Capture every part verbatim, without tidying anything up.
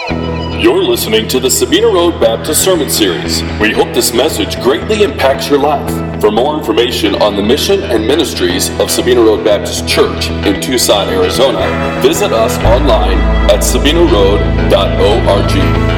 You're listening to the Sabina Road Baptist Sermon Series. We hope this message greatly impacts your life. For more information on the mission and ministries of Sabina Road Baptist Church in Tucson, Arizona, visit us online at sabina road dot org.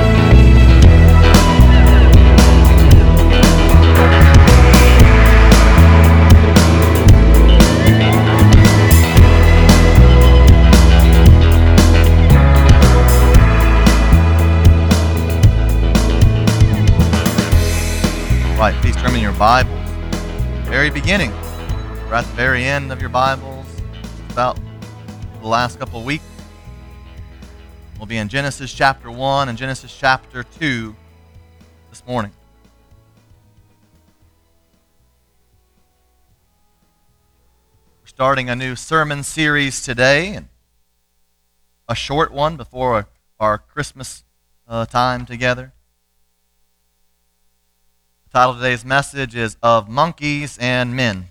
Right, please turn in your Bibles. Very beginning. We're at the very end of your Bibles. It's about the last couple of weeks. We'll be in Genesis chapter one and Genesis chapter two this morning. We're starting a new sermon series today, and a short one before our, our Christmas uh, time together. The title of today's message is Of Monkeys and Men.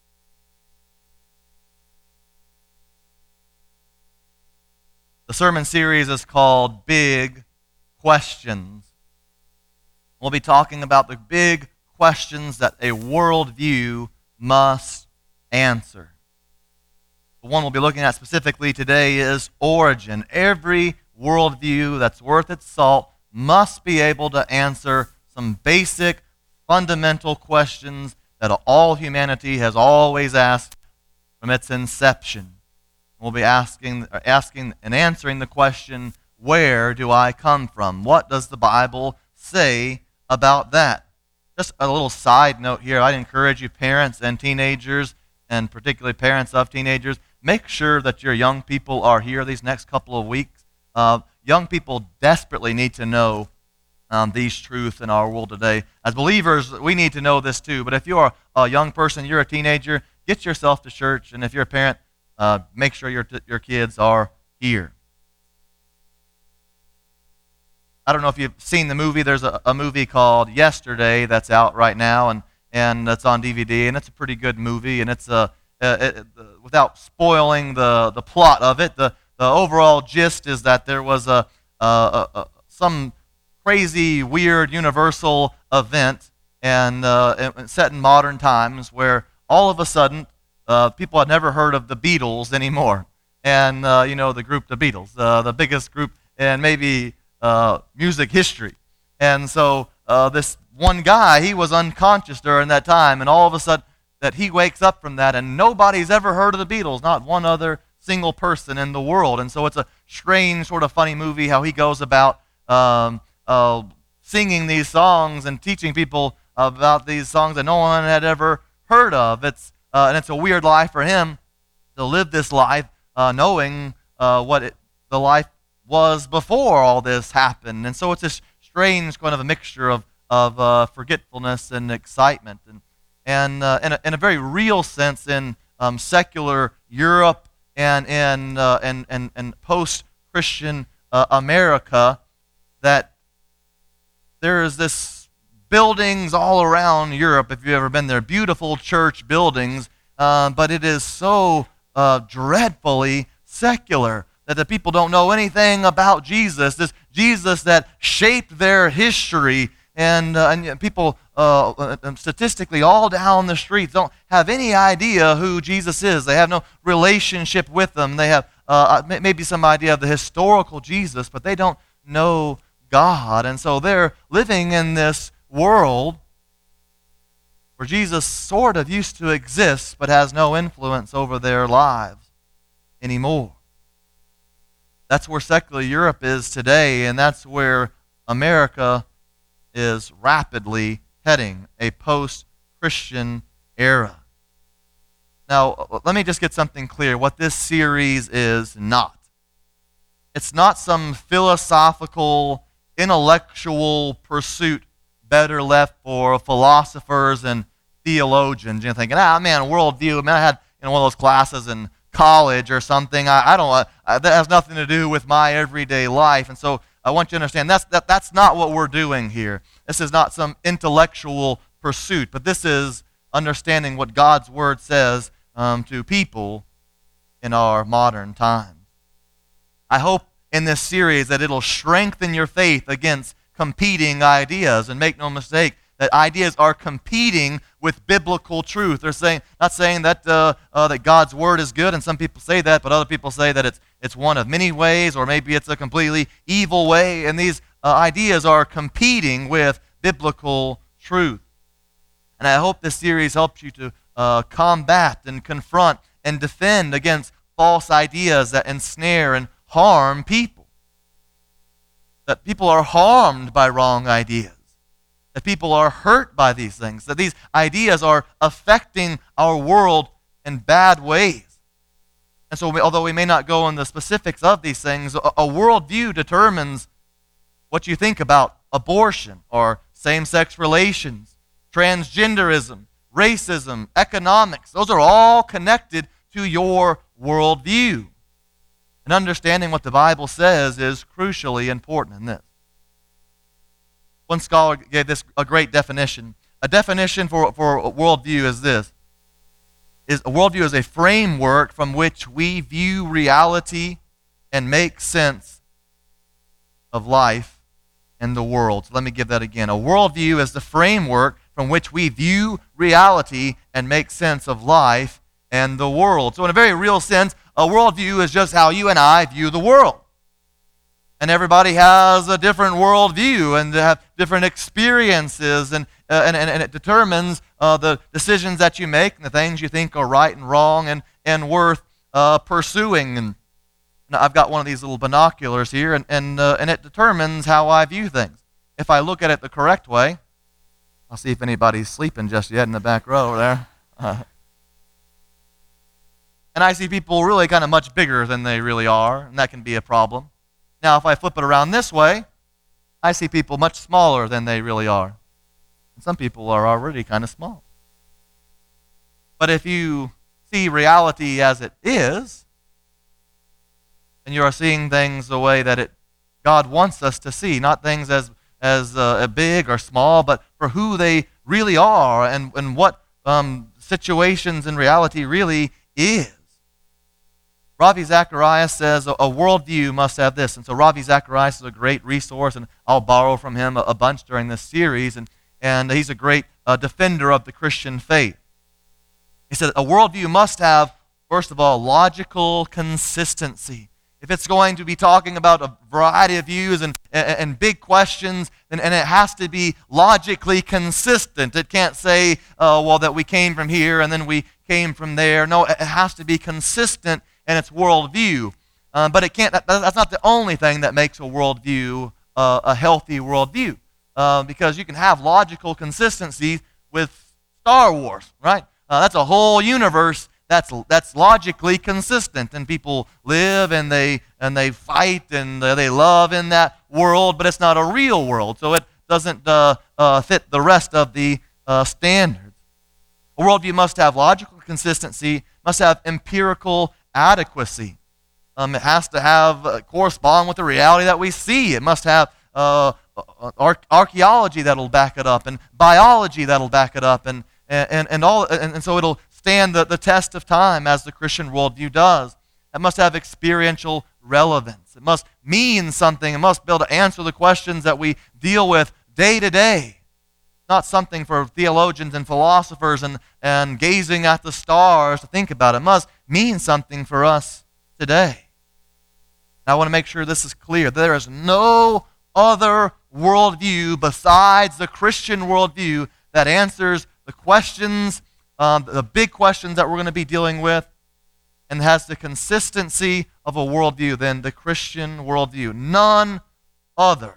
The sermon series is called Big Questions. We'll be talking about the big questions that a worldview must answer. The one we'll be looking at specifically today is origin. Every worldview that's worth its salt must be able to answer some basic fundamental questions that all humanity has always asked from its inception. We'll be asking, asking and answering the question, where do I come from? What does the Bible say about that? Just a little side note here. I'd encourage you parents and teenagers, and particularly parents of teenagers, make sure that your young people are here these next couple of weeks. Uh, young people desperately need to know Um, these truths in our world today. As believers, we need to know this too. But if you're a young person, you're a teenager, get yourself to church. And if you're a parent, uh, make sure your t- your kids are here. I don't know if you've seen the movie. There's a, a movie called Yesterday that's out right now, and and that's on D V D. And it's a pretty good movie. And it's a uh, it, uh, without spoiling the the plot of it, the the overall gist is that there was a, a, a, a some crazy, weird, universal event and uh, set in modern times where all of a sudden uh, people had never heard of the Beatles anymore. And, uh, you know, the group The Beatles, uh, the biggest group in maybe uh, music history. And so uh, this one guy, he was unconscious during that time, and all of a sudden that he wakes up from that, and nobody's ever heard of the Beatles, not one other single person in the world. And so it's a strange, sort of funny movie how he goes about um, Uh, singing these songs and teaching people about these songs that no one had ever heard of. It's uh, and it's a weird life for him to live this life uh, knowing uh, what it, the life was before all this happened. And so it's this strange kind of a mixture of of uh, forgetfulness and excitement, and and uh, in, a, in a very real sense in um, secular Europe and in uh, and and and post-Christian uh, America, that there's this buildings all around Europe, if you've ever been there, beautiful church buildings, uh, but it is so uh, dreadfully secular that the people don't know anything about Jesus, this Jesus that shaped their history, and, uh, and people uh, statistically all down the streets don't have any idea who Jesus is. They have no relationship with him. They have uh, maybe some idea of the historical Jesus, but they don't know God. And so they're living in this world where Jesus sort of used to exist but has no influence over their lives anymore. That's where secular Europe is today, and that's where America is rapidly heading, a post-Christian era. Now, let me just get something clear. What this series is not. It's not some philosophical, intellectual pursuit better left for philosophers and theologians. You're thinking, ah, man, worldview. Man, I had you know, one of those classes in college or something. I, I don't. Uh, that has nothing to do with my everyday life. And so I want you to understand that's that, that's not what we're doing here. This is not some intellectual pursuit, but this is understanding what God's Word says um, to people in our modern times. I hope in this series that it'll strengthen your faith against competing ideas. And make no mistake, that ideas are competing with biblical truth. They're saying, not saying that uh, uh, that God's word is good, and some people say that, but other people say that it's it's one of many ways, or maybe it's a completely evil way. And these uh, ideas are competing with biblical truth. And I hope this series helps you to uh, combat and confront and defend against false ideas that ensnare and harm people. That people are harmed by wrong ideas. That people are hurt by these things. That these ideas are affecting our world in bad ways. And so, we, although we may not go in the specifics of these things, a, a worldview determines what you think about abortion or same-sex relations, transgenderism, racism, economics. Those are all connected to your worldview. And understanding what the Bible says is crucially important in this. One scholar gave this a great definition. A definition for, for a worldview is this. Is a worldview is a framework from which we view reality and make sense of life and the world. So let me give that again. A worldview is the framework from which we view reality and make sense of life and the world. So in a very real sense, a worldview is just how you and I view the world. And everybody has a different worldview and they have different experiences, and, uh, and, and, and it determines uh, the decisions that you make and the things you think are right and wrong and, and worth uh, pursuing. And now I've got one of these little binoculars here, and, and, uh, and it determines how I view things. If I look at it the correct way, I'll see if anybody's sleeping just yet in the back row there. Uh, and I see people really kind of much bigger than they really are, and that can be a problem. Now, if I flip it around this way, I see people much smaller than they really are. And some people are already kind of small. But if you see reality as it is, and you are seeing things the way that it God wants us to see, not things as as uh, big or small, but for who they really are and, and what um, situations in reality really is. Ravi Zacharias says a, a worldview must have this. And so Ravi Zacharias is a great resource, and I'll borrow from him a, a bunch during this series. And, and he's a great uh, defender of the Christian faith. He said a worldview must have, first of all, logical consistency. If it's going to be talking about a variety of views and, and, and big questions, then, and it has to be logically consistent. It can't say, uh, well, that we came from here and then we came from there. No, it has to be consistent in its worldview. Uh, but it can't. That, that's not the only thing that makes a worldview uh, a healthy worldview. Uh, because you can have logical consistency with Star Wars, right? Uh, that's a whole universe That's that's logically consistent, and people live and they and they fight and they love in that world, but it's not a real world, so it doesn't uh, uh, fit the rest of the uh, standards. A worldview must have logical consistency, must have empirical adequacy. Um, it has to have uh, correspond with the reality that we see. It must have uh, ar- archaeology that'll back it up, and biology that'll back it up, and and and all, and, and so it'll stand the, the test of time as the Christian worldview does. It must have experiential relevance. It must mean something. It must be able to answer the questions that we deal with day to day. Not something for theologians and philosophers and, and gazing at the stars to think about. It must mean something for us today. Now, I want to make sure this is clear. There is no other worldview besides the Christian worldview that answers the questions Um, the big questions that we're going to be dealing with, and has the consistency of a worldview than the Christian worldview. None other.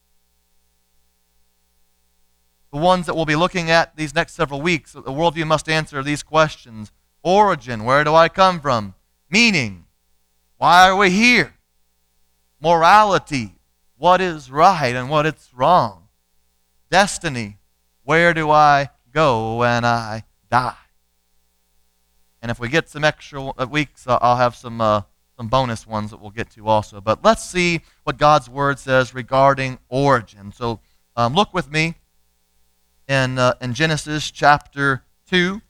The ones that we'll be looking at these next several weeks, the worldview must answer these questions. Origin, where do I come from? Meaning, why are we here? Morality, what is right and what is wrong? Destiny, where do I go when I die? And if we get some extra weeks, uh, I'll have some uh, some bonus ones that we'll get to also. But let's see what God's Word says regarding origin. So um, look with me in uh, in Genesis chapter two.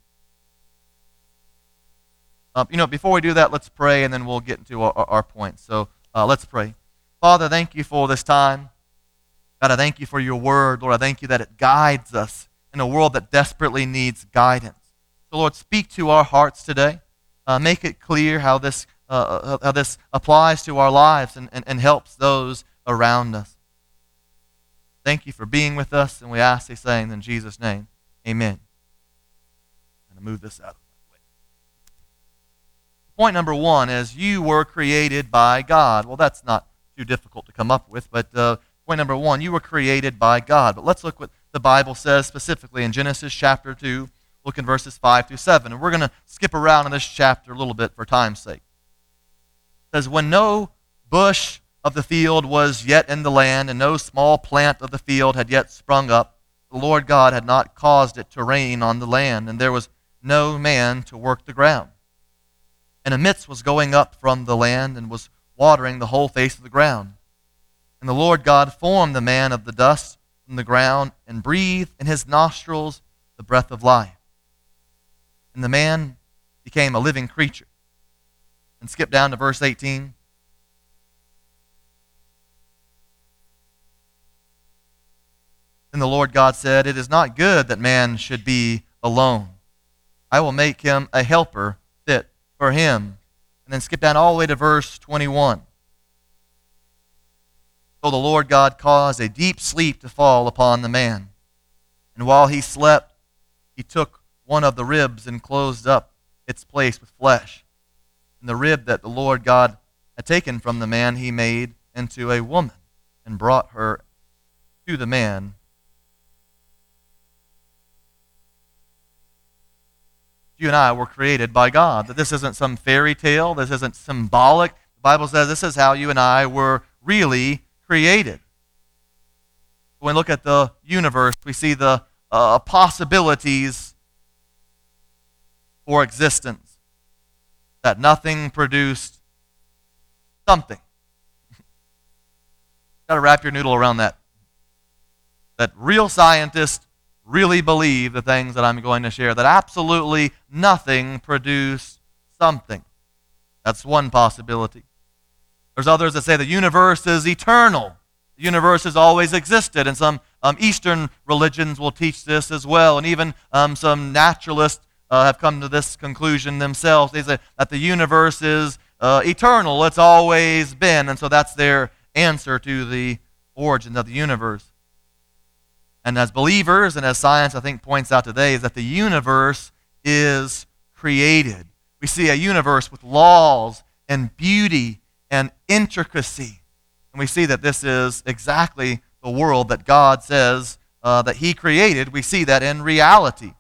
Uh, you know, before we do that, let's pray, and then we'll get into our, our, our points. So uh, let's pray. Father, thank you for this time. God, I thank you for your word. Lord, I thank you that it guides us in a world that desperately needs guidance. So, Lord, speak to our hearts today. Uh, make it clear how this, uh, how this applies to our lives and, and, and helps those around us. Thank you for being with us, and we ask these things in Jesus' name. Amen. I'm going to move this out of the way. Point number one is you were created by God. Well, that's not too difficult to come up with, but uh, point number one, you were created by God. But let's look what the Bible says specifically in Genesis chapter two. Look in verses five through seven. And we're going to skip around in this chapter a little bit for time's sake. It says, when no bush of the field was yet in the land, and no small plant of the field had yet sprung up, the Lord God had not caused it to rain on the land, and there was no man to work the ground. And a mist was going up from the land, and was watering the whole face of the ground. And the Lord God formed the man of the dust from the ground, and breathed in his nostrils the breath of life. And the man became a living creature. And skip down to verse eighteen. Then the Lord God said, it is not good that man should be alone. I will make him a helper fit for him. And then skip down all the way to verse twenty-one. So the Lord God caused a deep sleep to fall upon the man. And while he slept, he took one of the ribs and closed up its place with flesh. And the rib that the Lord God had taken from the man he made into a woman, and brought her to the man. You and I were created by God. That this isn't some fairy tale. This isn't symbolic. The Bible says this is how you and I were really created. When we look at the universe, we see the uh, possibilities for existence. That nothing produced something. Got to wrap your noodle around that. That real scientists really believe the things that I'm going to share, that absolutely nothing produced something. That's one possibility. There's others that say the universe is eternal. The universe has always existed, and some um, Eastern religions will teach this as well, and even um, some naturalists uh, have come to this conclusion themselves. They say that the universe is uh, eternal. It's always been, and so that's their answer to the origin of the universe. And as believers, and as science I think points out today, is that the universe is created. We see a universe with laws and beauty and intricacy. And we see that this is exactly the world that God says uh, that he created. We see that in reality.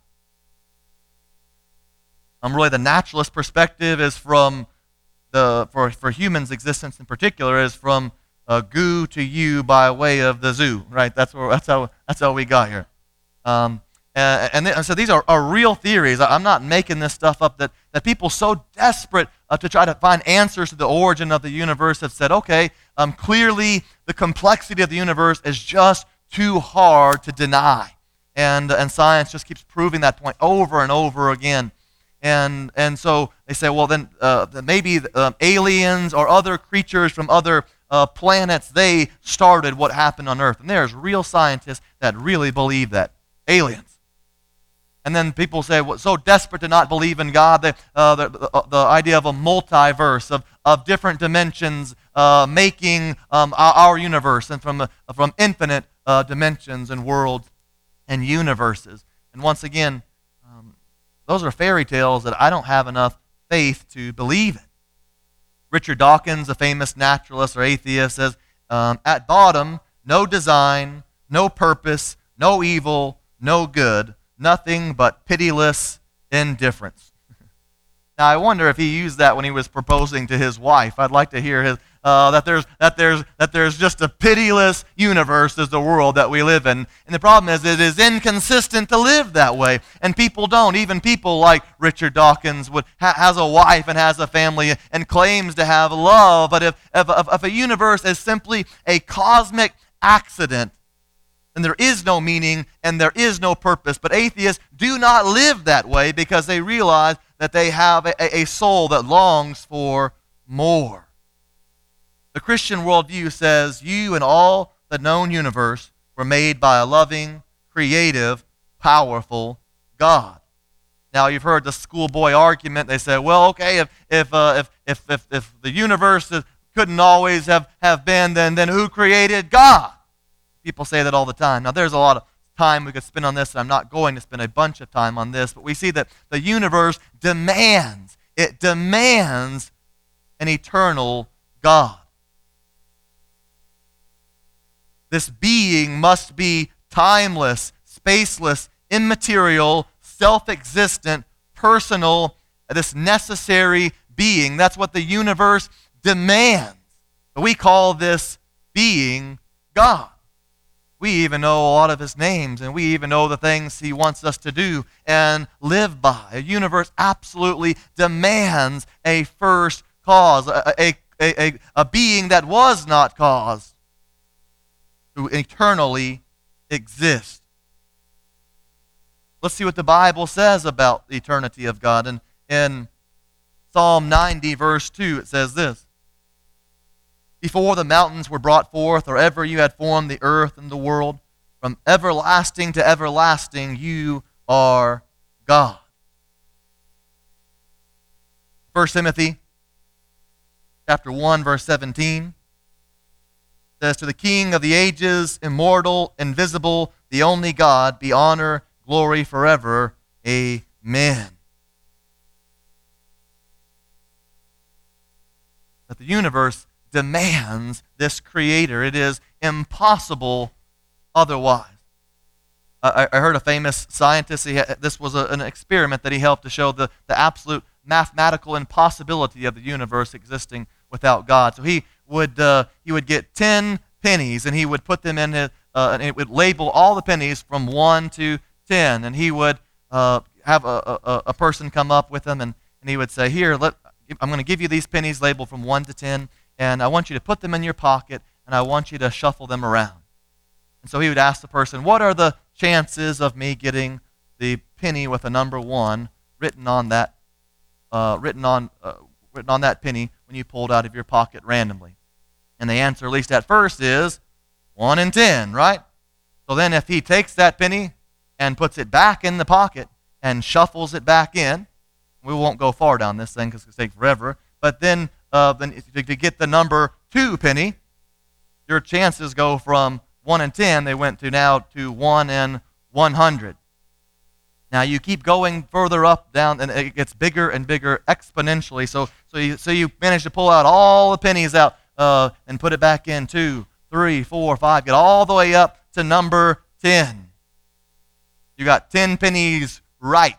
Um, really the naturalist perspective is from, the for, for humans' existence in particular, is from Uh, goo to you by way of the zoo, right? That's where that's how that's how we got here. Um, and, and, th- and so these are, are real theories. I'm not making this stuff up. That that people so desperate uh, to try to find answers to the origin of the universe have said, okay, um, clearly the complexity of the universe is just too hard to deny, and and science just keeps proving that point over and over again. And and so they say, well, then uh, maybe uh, aliens or other creatures from other Uh, planets, they started what happened on Earth. And there's real scientists that really believe that. Aliens. And then people say, well, so desperate to not believe in God, that, uh, the, the, the idea of a multiverse, of, of different dimensions uh, making um, our, our universe, and from, uh, from infinite uh, dimensions and worlds and universes. And once again, um, those are fairy tales that I don't have enough faith to believe in. Richard Dawkins, a famous naturalist or atheist, says, um, at bottom, no design, no purpose, no evil, no good, nothing but pitiless indifference. Now, I wonder if he used that when he was proposing to his wife. I'd like to hear his, uh, that there's that there's that there's just a pitiless universe is the world that we live in. And the problem is, it is inconsistent to live that way, and people don't. Even people like Richard Dawkins would ha- has a wife and has a family and claims to have love. But if if, if if a universe is simply a cosmic accident, then there is no meaning and there is no purpose. But atheists do not live that way because they realize that they have a, a soul that longs for more. The Christian worldview says you and all the known universe were made by a loving, creative, powerful God. Now, you've heard the schoolboy argument. They say, well, okay, if if uh, if, if if if the universe couldn't always have, have been, then then who created God? People say that all the time. Now, there's a lot of time we could spend on this, and I'm not going to spend a bunch of time on this, but we see that the universe demands, it demands an eternal God. This being must be timeless, spaceless, immaterial, self-existent, personal, this necessary being. That's what the universe demands. We call this being God. We even know a lot of his names, and we even know the things he wants us to do and live by. A universe absolutely demands a first cause, a, a, a, a being that was not caused to eternally exist. Let's see what the Bible says about the eternity of God. And in Psalm ninety, verse two, it says this: before the mountains were brought forth, or ever you had formed the earth and the world, from everlasting to everlasting you are God. First Timothy chapter one, verse seventeen says, to the King of the ages, immortal, invisible, the only God, be honor, glory forever. Amen. That the universe demands this creator. It is impossible otherwise. I, I heard a famous scientist, he had, this was a, an experiment that he helped to show the, the absolute mathematical impossibility of the universe existing without God. So he would uh, he would get ten pennies, and he would put them in his, uh, and it would label all the pennies from one to ten, and he would uh, have a, a, a person come up with them, and, and he would say, here, let, I'm going to give you these pennies labeled from one to ten, and I want you to put them in your pocket, and I want you to shuffle them around. And so he would ask the person, what are the chances of me getting the penny with a number one written on that, uh, written on, uh, written on that penny when you pulled out of your pocket randomly? And the answer, at least at first, is one in ten, right? So then if he takes that penny and puts it back in the pocket and shuffles it back in, we won't go far down this thing because it's going to take forever, but then Uh, then to, to get the number two penny, your chances go from one in ten, they went to now to one in one hundred. Now you keep going further up, down, and it gets bigger and bigger exponentially. So so you, so you manage to pull out all the pennies out uh, and put it back in two, three, four, five, get all the way up to number ten. You got ten pennies right.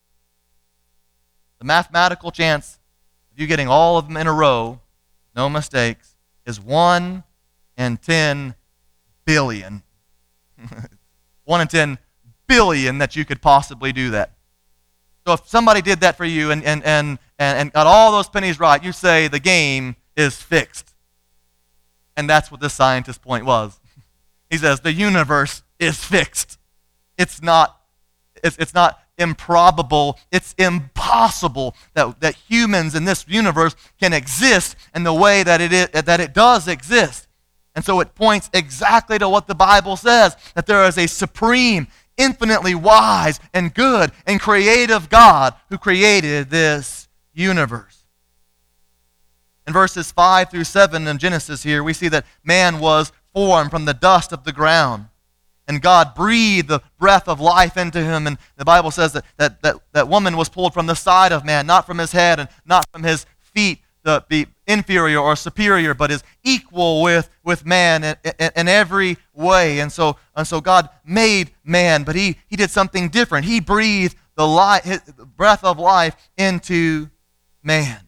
The mathematical chance you getting all of them in a row, no mistakes, is one in ten billion. one in ten billion that you could possibly do that. So if somebody did that for you and, and, and, and, and got all those pennies right, you say the game is fixed. And that's what this scientist's point was. He says the universe is fixed. It's not, it's, it's not improbable, it's impossible that, that humans in this universe can exist in the way that it is, that it does exist. And so it points exactly to what the Bible says, that there is a supreme, infinitely wise and good and creative God who created this universe. In verses five through seven in Genesis here, we see that man was formed from the dust of the ground. And God breathed the breath of life into him. And the Bible says that, that, that, that woman was pulled from the side of man, not from his head and not from his feet, to be inferior or superior, but is equal with, with man in, in, in every way. And so, and so God made man, but he, he did something different. He breathed the, life, his, the breath of life into man.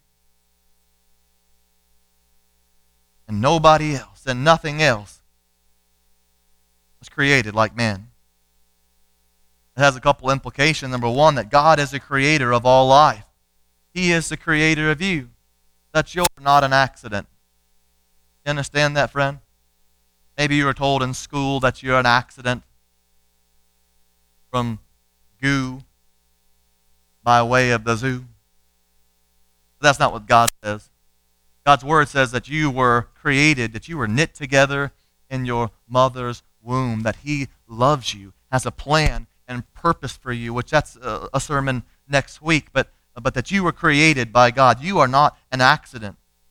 And nobody else and nothing else was created like man. It has a couple implications. Number one, that God is the creator of all life. He is the creator of you. That you're not an accident. You understand that, friend? Maybe you were told in school that you're an accident from goo by way of the zoo. But that's not what God says. God's word says that you were created, that you were knit together in your mother's womb, that he loves you, has a plan and purpose for you, which that's a, a sermon next week, but, but that you were created by God. You are not an accident.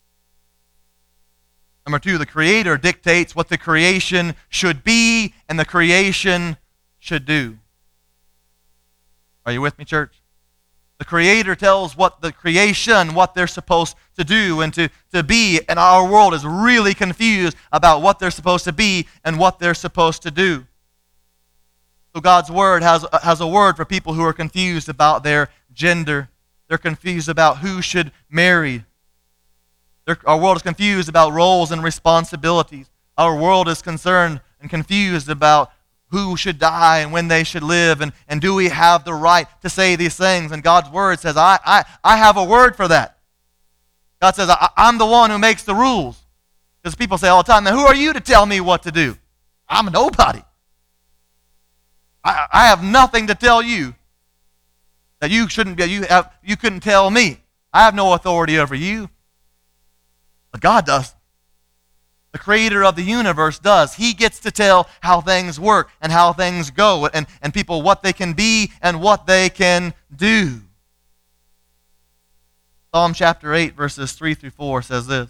Number two, the Creator dictates what the creation should be and the creation should do. Are you with me, church? The Creator tells what the creation, what they're supposed to do and to, to be, and our world is really confused about what they're supposed to be and what they're supposed to do. So God's Word has, has a word for people who are confused about their gender. They're confused about who should marry. They're, our world is confused about roles and responsibilities. Our world is concerned and confused about who should die and when they should live, and, and do we have the right to say these things? And God's Word says, I, I, I have a word for that. God says, I, I'm the one who makes the rules. Because people say all the time, now who are you to tell me what to do? I'm nobody. I, I have nothing to tell you that you shouldn't be, you, have, you couldn't tell me. I have no authority over you. But God does. The Creator of the universe does. He gets to tell how things work and how things go, and, and people what they can be and what they can do. Psalm chapter eight, verses three through four says this.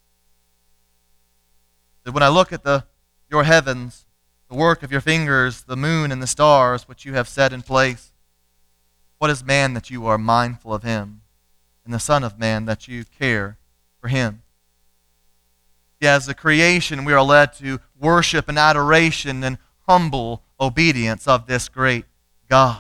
That when I look at the your heavens, the work of your fingers, the moon and the stars, which you have set in place, what is man that you are mindful of him, and the Son of Man that you care for him? Yeah, as the creation, we are led to worship and adoration and humble obedience of this great God.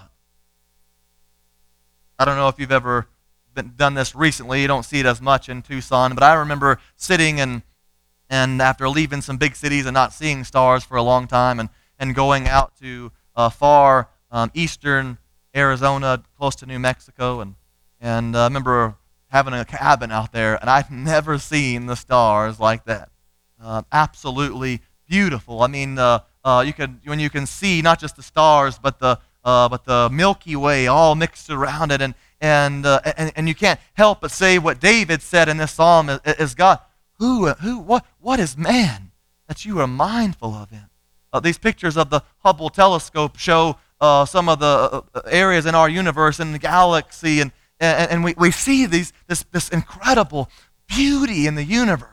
I don't know if you've ever been, done this recently. You don't see it as much in Tucson, but I remember sitting and and after leaving some big cities and not seeing stars for a long time, and, and going out to uh, far um, eastern Arizona, close to New Mexico, and and uh, I remember having a cabin out there, and I've never seen the stars like that. Uh, absolutely beautiful. I mean, uh, uh, you can when you can see not just the stars, but the uh, but the Milky Way all mixed around it, and and, uh, and and you can't help but say what David said in this psalm is, is God, who who what what is man that you are mindful of him? Uh, these pictures of the Hubble telescope show uh, some of the uh, areas in our universe and the galaxy, and and, and we, we see these this this incredible beauty in the universe.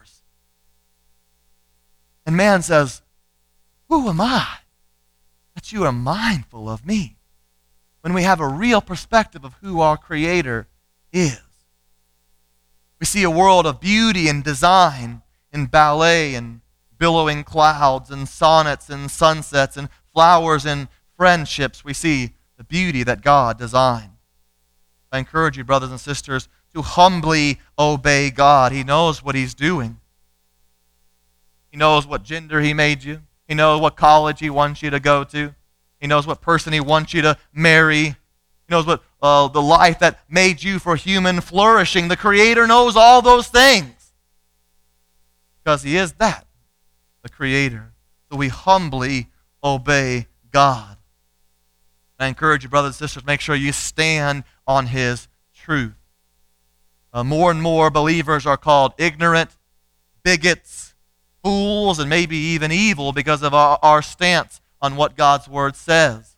And man says, who am I that you are mindful of me? When we have a real perspective of who our Creator is. We see a world of beauty and design in ballet and billowing clouds and sonnets and sunsets and flowers and friendships. We see the beauty that God designed. I encourage you, brothers and sisters, to humbly obey God. He knows what He's doing. He knows what gender He made you. He knows what college He wants you to go to. He knows what person He wants you to marry. He knows what uh, the life that made you for human flourishing. The Creator knows all those things because He is that, the Creator. So we humbly obey God. I encourage you, brothers and sisters, make sure you stand on His truth. Uh, more and more believers are called ignorant, bigots, fools, and maybe even evil because of our, our stance on what God's Word says.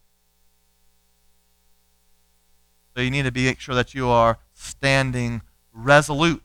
So you need to be make sure that you are standing resolute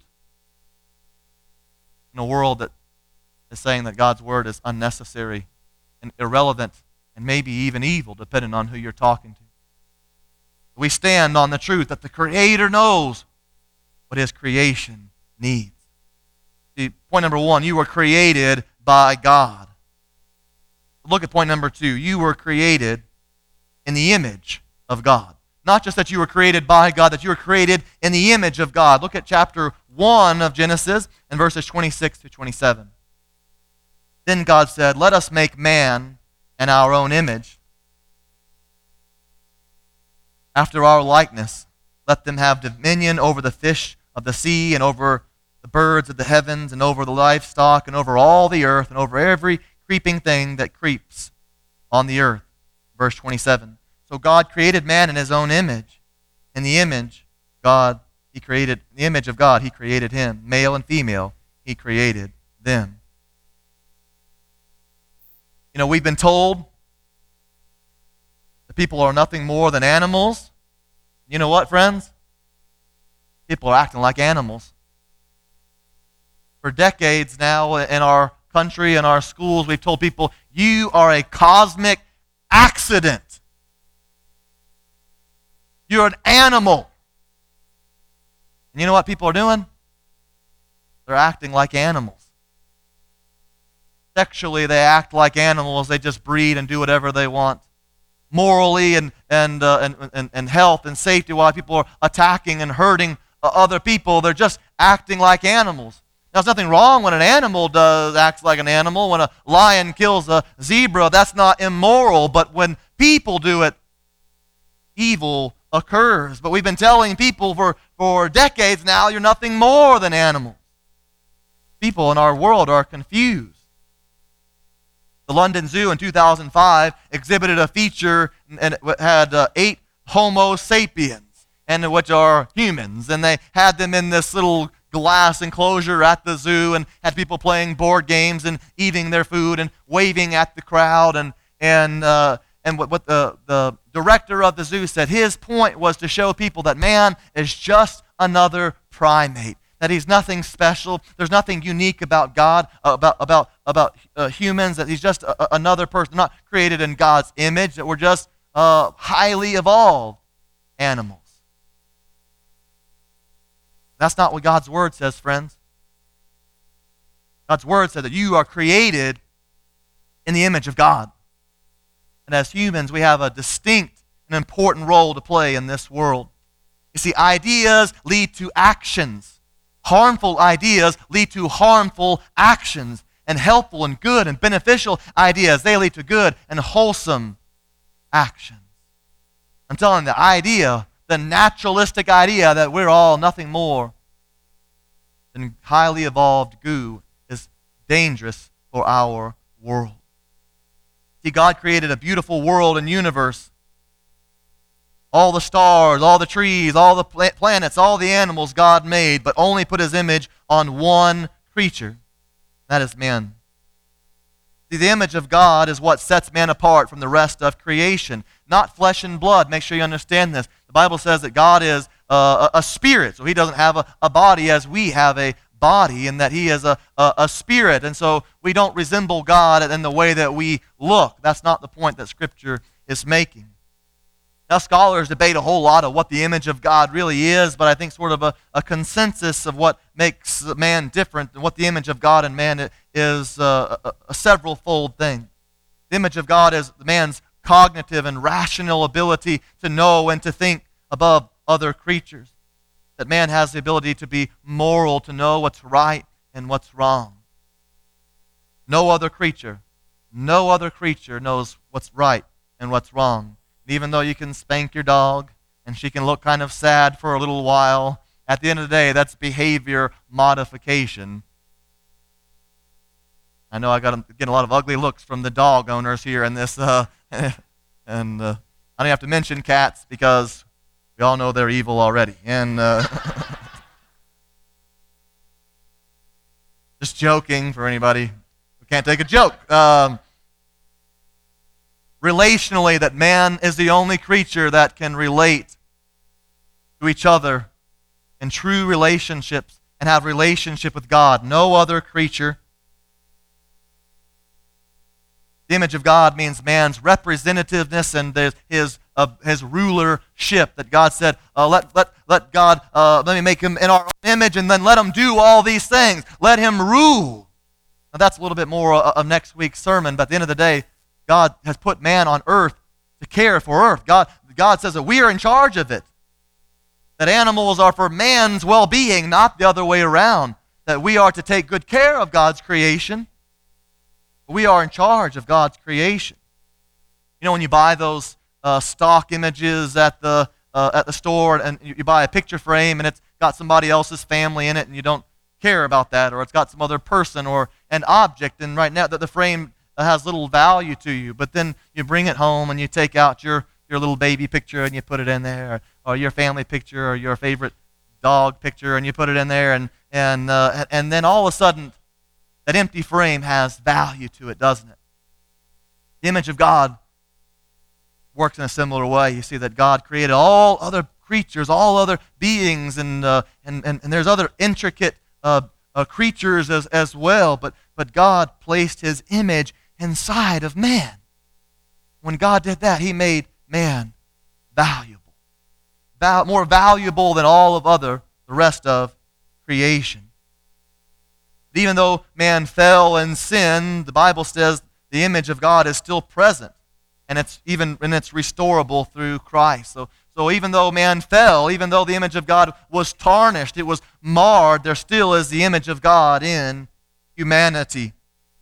in a world that is saying that God's Word is unnecessary and irrelevant and maybe even evil, depending on who you're talking to. We stand on the truth that the Creator knows what His creation needs. See, point number one, you were created by God. Look at point number two. You were created in the image of God. Not just that you were created by God, that you were created in the image of God. Look at chapter one of Genesis and verses twenty-six to twenty-seven. Then God said, let us make man in our own image, after our likeness. Let them have dominion over the fish of the sea and over the birds of the heavens and over the livestock and over all the earth and over every creeping thing that creeps on the earth. Verse twenty-seven. So God created man in His own image. In the image, God, He created, in the image of God, He created him. Male and female, He created them. know, we've been told that people are nothing more than animals. You know what, friends? People are acting like animals. For decades now in our country and our schools, we've told people, you are a cosmic accident. You're an animal. And you know what people are doing? They're acting like animals. Sexually, they act like animals. They just breed and do whatever they want. Morally and and uh, and, and and health and safety, while people are attacking and hurting uh, other people, they're just acting like animals. Now, there's nothing wrong when an animal does acts like an animal. When a lion kills a zebra, that's not immoral. But when people do it, evil occurs. But we've been telling people for, for decades now, you're nothing more than animals. People in our world are confused. The London Zoo in two thousand five exhibited a feature and it had uh, eight Homo sapiens, and which are humans, and they had them in this little glass enclosure at the zoo and had people playing board games and eating their food and waving at the crowd. And and uh, and what, what the, the director of the zoo said, his point was to show people that man is just another primate, that he's nothing special. There's nothing unique about God, uh, about about about uh, humans, that he's just a, a, another person, not created in God's image, that we're just uh, highly evolved animals. That's not what God's Word says, friends. God's Word says that you are created in the image of God. And as humans, we have a distinct and important role to play in this world. You see, ideas lead to actions. Harmful ideas lead to harmful actions. And helpful and good and beneficial ideas, they lead to good and wholesome actions. I'm telling you, the idea, the naturalistic idea that we're all nothing more than highly evolved goo is dangerous for our world. See, God created a beautiful world and universe. All the stars, all the trees, all the planets, all the animals God made, but only put His image on one creature. That is man. See, the image of God is what sets man apart from the rest of creation, not flesh and blood. Make sure you understand this. The Bible says that God is uh, a, a spirit, so He doesn't have a, a body as we have a body, and that He is a, a, a spirit, and so we don't resemble God in the way that we look. That's not the point that Scripture is making. Now, scholars debate a whole lot of what the image of God really is, but I think sort of a, a consensus of what makes man different and what the image of God in man is uh, a, a several-fold thing. The image of God is man's cognitive and rational ability to know and to think above other creatures. That man has the ability to be moral, to know what's right and what's wrong. No other creature, no other creature knows what's right and what's wrong. Even though you can spank your dog and she can look kind of sad for a little while, at the end of the day, that's behavior modification. I know I got getting a lot of ugly looks from the dog owners here in this, uh, and uh, I don't have to mention cats because we all know they're evil already. And uh, just joking for anybody who can't take a joke. Um, Relationally, that man is the only creature that can relate to each other in true relationships and have relationship with God. No other creature. The image of God means man's representativeness and his uh, his rulership. That God said, uh, let let let God uh, let me make him in our image, and then let him do all these things. Let him rule. Now that's a little bit more of next week's sermon, but at the end of the day, God has put man on earth to care for earth. God, God says that we are in charge of it. That animals are for man's well-being, not the other way around. That we are to take good care of God's creation. We are in charge of God's creation. You know, when you buy those uh, stock images at the uh, at the store, and you, you buy a picture frame, and it's got somebody else's family in it, and you don't care about that, or it's got some other person or an object, and right now that the frame has little value to you, but then you bring it home and you take out your, your little baby picture and you put it in there, or, or your family picture or your favorite dog picture and you put it in there, and and uh, and then all of a sudden that empty frame has value to it, doesn't it? The image of God works in a similar way. You see that God created all other creatures, all other beings, and uh, and, and and there's other intricate uh, uh, creatures as as well. But but God placed His image inside of man. When God did that, He made man valuable, Val- more valuable than all of other the rest of creation. Even though man fell and sinned, the Bible says the image of God is still present, and it's even and it's restorable through Christ. So, so even though man fell, even though the image of God was tarnished, it was marred, there still is the image of God in humanity.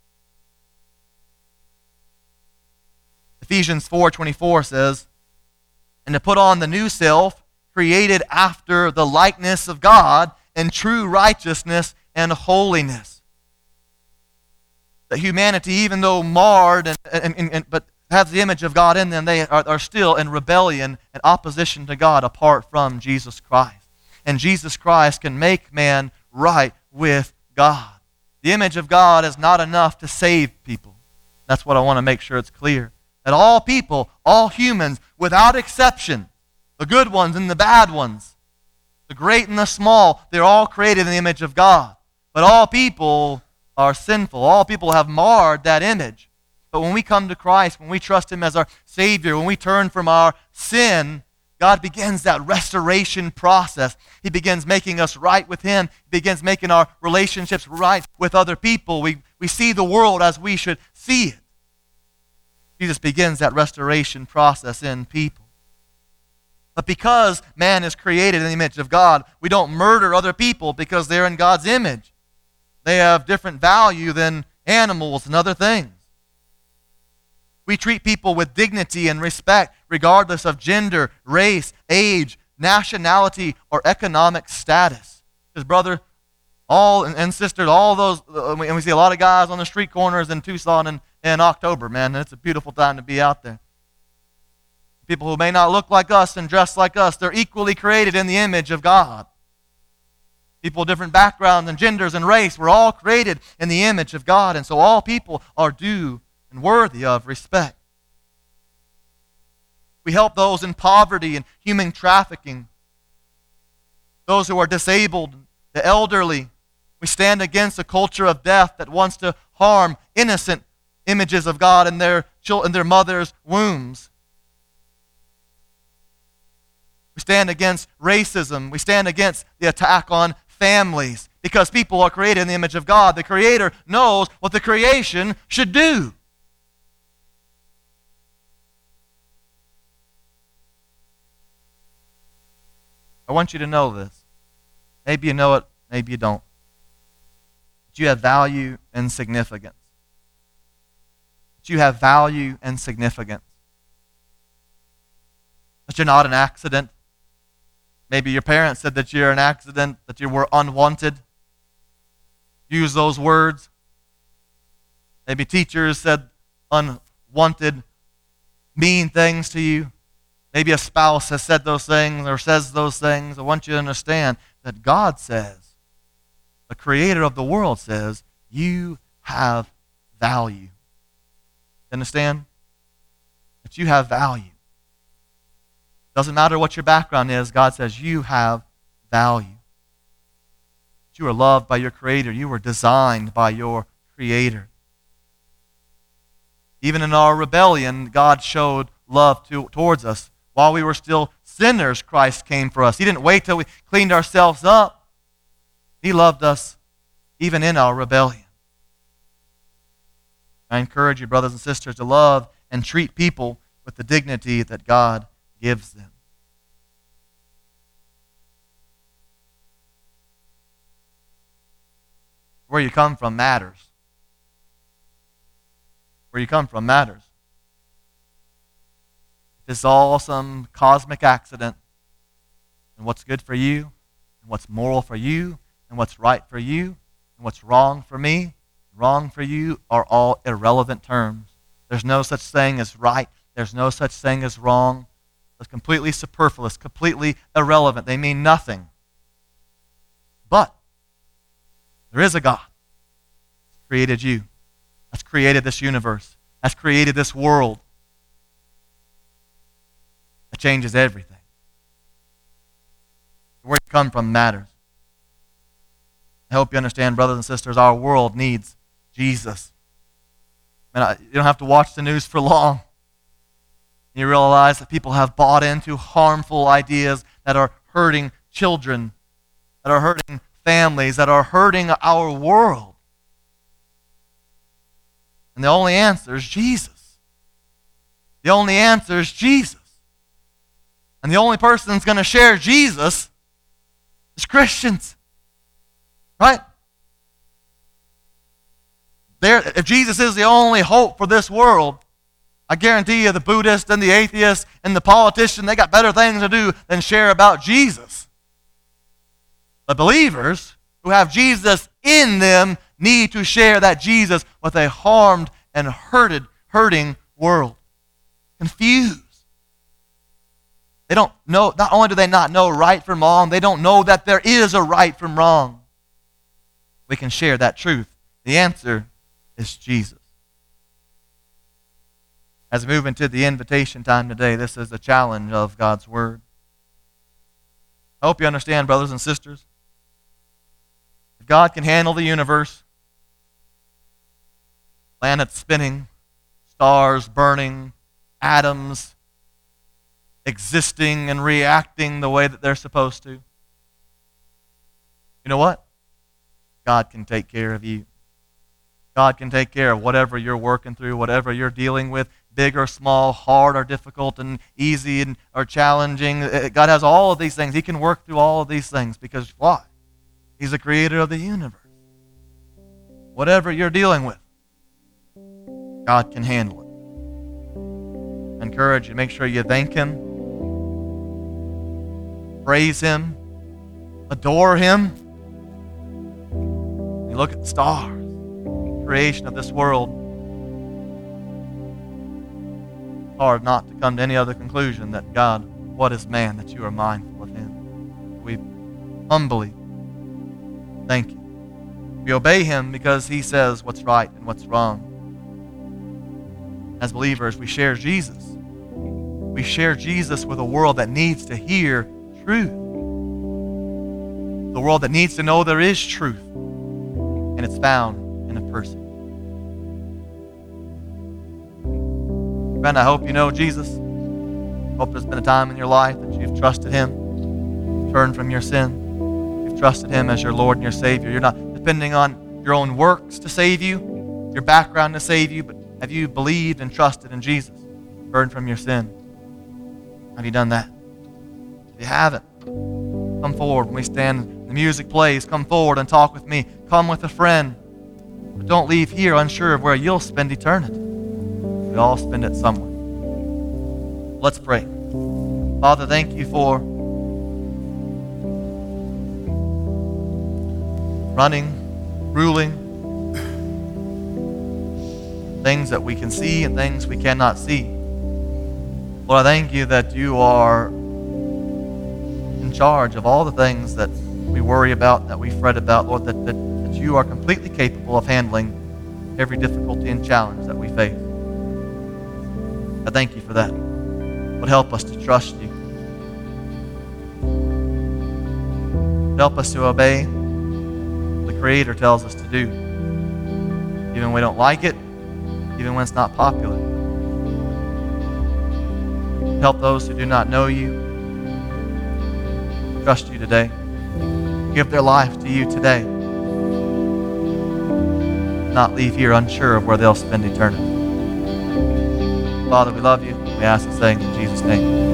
Ephesians four twenty-four says, "And to put on the new self, created after the likeness of God in true righteousness and holiness." That humanity, even though marred, and, and, and, and but has the image of God in them, they are, are still in rebellion and opposition to God apart from Jesus Christ. And Jesus Christ can make man right with God. The image of God is not enough to save people. That's what I want to make sure it's clear. That all people, all humans, without exception, the good ones and the bad ones, the great and the small, they're all created in the image of God. But all people are sinful. All people have marred that image. But when we come to Christ, when we trust Him as our Savior, when we turn from our sin, God begins that restoration process. He begins making us right with Him. He begins making our relationships right with other people. We, we see the world as we should see it. Jesus begins that restoration process in people. But because man is created in the image of God, we don't murder other people because they're in God's image. They have different value than animals and other things. We treat people with dignity and respect regardless of gender, race, age, nationality, or economic status. Because brother, all and, and sisters, all those, and we see a lot of guys on the street corners in Tucson in, in October, man. And it's a beautiful time to be out there. People who may not look like us and dress like us, they're equally created in the image of God. People of different backgrounds and genders and race, we're all created in the image of God, and so all people are due and worthy of respect. We help those in poverty and human trafficking, those who are disabled, the elderly. We stand against a culture of death that wants to harm innocent images of God in their, in their mother's wombs. We stand against racism. We stand against the attack on families because people are created in the image of God. The Creator knows what the creation should do. I want you to know this. Maybe you know it, maybe you don't. But you have value and significance. But you have value and significance. That you're not an accident. Maybe your parents said that you're an accident, that you were unwanted. Use those words. Maybe teachers said unwanted, mean things to you. Maybe a spouse has said those things or says those things. I want you to understand that God says, the Creator of the world says, you have value. Understand? That you have value. Doesn't matter what your background is, God says you have value. You are loved by your Creator. You were designed by your Creator. Even in our rebellion, God showed love to, towards us. While we were still sinners, Christ came for us. He didn't wait till we cleaned ourselves up. He loved us even in our rebellion. I encourage you, brothers and sisters, to love and treat people with the dignity that God gives them. Where you come from matters. Where you come from matters. If it's all some cosmic accident, and what's good for you, and what's moral for you, and what's right for you, and what's wrong for me, wrong for you are all irrelevant terms. There's no such thing as right. There's no such thing as wrong. It's completely superfluous, completely irrelevant. They mean nothing. But there is a God that's created you, that's created this universe, has created this world that changes everything. Where you come from matters. I hope you understand, brothers and sisters, our world needs Jesus. Man, I, you don't have to watch the news for long. You realize that people have bought into harmful ideas that are hurting children, that are hurting families, that are hurting our world. And the only answer is Jesus. The only answer is Jesus. And the only person that's going to share Jesus is Christians. Right? There, if Jesus is the only hope for this world, I guarantee you the Buddhist and the atheist and the politician, they got better things to do than share about Jesus. The believers who have Jesus in them need to share that Jesus with a harmed and hurted, hurting world. Confused. They don't know, not only do they not know right from wrong, they don't know that there is a right from wrong. We can share that truth. The answer is Jesus. As we move into the invitation time today, this is the challenge of God's Word. I hope you understand, brothers and sisters. If God can handle the universe, planets spinning, stars burning, atoms existing and reacting the way that they're supposed to, you know what? God can take care of you. God can take care of whatever you're working through, whatever you're dealing with, big or small, hard or difficult and easy and or challenging. God has all of these things. He can work through all of these things because why? He's the creator of the universe. Whatever you're dealing with, God can handle it. I encourage you, make sure you thank Him, praise Him, adore Him. You look at the stars, the creation of this world. It's hard not to come to any other conclusion that God, what is man that you are mindful of Him? We humbly thank you. We obey Him because He says what's right and what's wrong. As believers, we share Jesus. We share Jesus with a world that needs to hear truth. The world that needs to know there is truth. And it's found in a person. Friend, I hope you know Jesus. I hope there's been a time in your life that you've trusted Him. You've turned from your sin. You've trusted Him as your Lord and your Savior. You're not depending on your own works to save you, your background to save you, but have you believed and trusted in Jesus? Turned from your sin. Have you done that? If you haven't, come forward when we stand, the music plays. Come forward and talk with me. Come with a friend. But don't leave here unsure of where you'll spend eternity. We all spend it somewhere. Let's pray. Father, thank you for running, ruling, things that we can see and things we cannot see. Lord, I thank you that you are in charge of all the things that we worry about, that we fret about, Lord, that, that, that you are completely capable of handling every difficulty and challenge that we face. I thank you for that. Lord, help us to trust you. Help us to obey what the Creator tells us to do, even when we don't like it, even when it's not popular. Help those who do not know you trust you today. Give their life to you today. Not leave here unsure of where they'll spend eternity. Father, we love you. We ask this thing in Jesus' name.